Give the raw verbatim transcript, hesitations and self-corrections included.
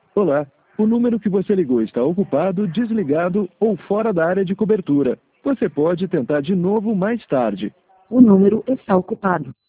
Olá, o número que você ligou está ocupado, desligado ou fora da área de cobertura. Você pode tentar de novo mais tarde. O número está ocupado.